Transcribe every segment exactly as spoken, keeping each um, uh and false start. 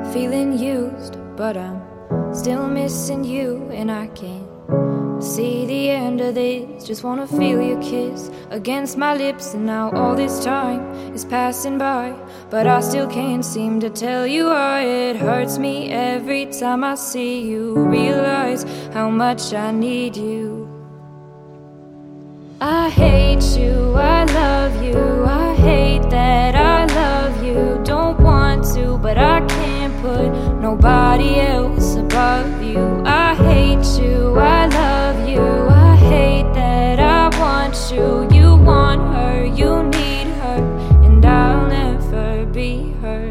feeling used, but I'm still missing you, and I can't see the end of this. Just wanna feel your kiss against my lips, and now all this time is passing by, but I still can't seem to tell you why. It hurts me every time I see you, realize how much I need you. I hate you, I love you, I hate that I love you. Don't want to, but I can't put nobody else above you. I hate you, I love you, I hate that I want you. You want her, you need her, and I'll never be her.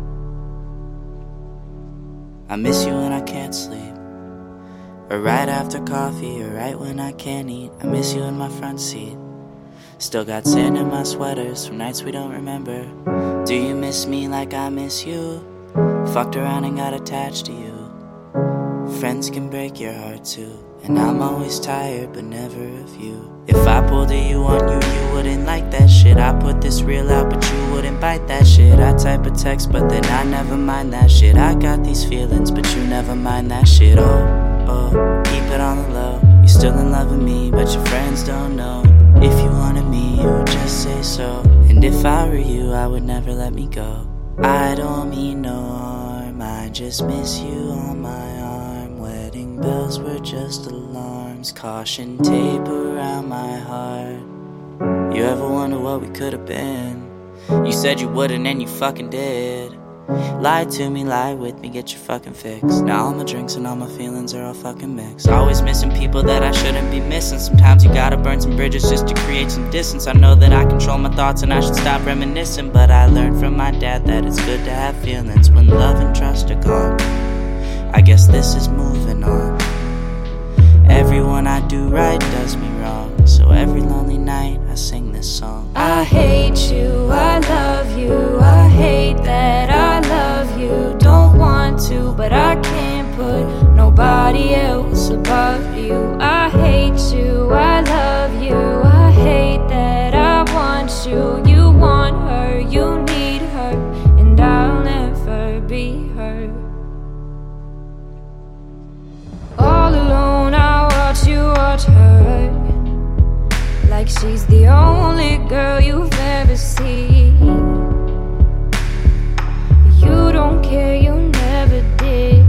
I miss you when I can't sleep, or right after coffee, or right when I can't eat. I miss you in my front seat. Still got sand in my sweaters from nights we don't remember. Do you miss me like I miss you? Fucked around and got attached to you. Friends can break your heart too, and I'm always tired but never of you. If I pulled a you on you, you wouldn't like that shit. I put this real out but you wouldn't bite that shit. I type a text but then I never mind that shit. I got these feelings but you never mind that shit. Oh, oh, keep it on the low. You still in love with me but your friends don't know. If you wanted me, you would just say so. And if I were you, I would never let me go. I don't mean no harm, I just miss you on my arm. Wedding bells were just alarms, caution tape around my heart. You ever wonder what we could have been? You said you wouldn't and you fucking did. Lie to me, lie with me, get your fucking fix. Now all my drinks and all my feelings are all fucking mixed. Always missing people that I shouldn't be missing. Sometimes you gotta burn some bridges just to create some distance. I know that I control my thoughts and I should stop reminiscing, but I learned from my dad that it's good to have feelings when love and trust are gone. I guess this is moving on. Everyone I do right does me wrong, so every lonely night I sing this song. I hate you, I love you, I hate that I love you. Don't want to, but I can't put nobody else above you. I hate you, I love you, I hate that I want you. You want her, you need her, and I'll never be her. All alone I watch you watch her, like she's the only girl you've ever seen. You don't care, you never did.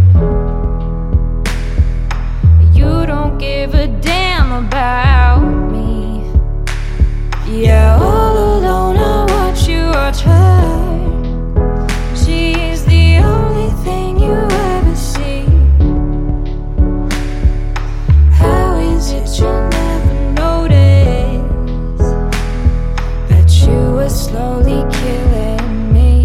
You don't give a damn about me. Yeah, all alone I watch you watch her. She's the only thing you ever see. How is it you never notice that you were slowly killing me?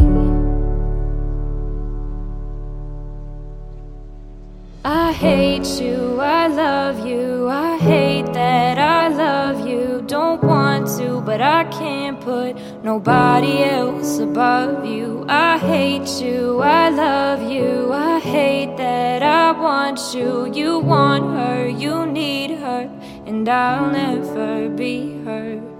I hate you, I love you, I hate that I love you. Don't want to, but I can't put nobody else above you. I hate you, I love you, I hate that I want you. You want her, you need her, and I'll never be her.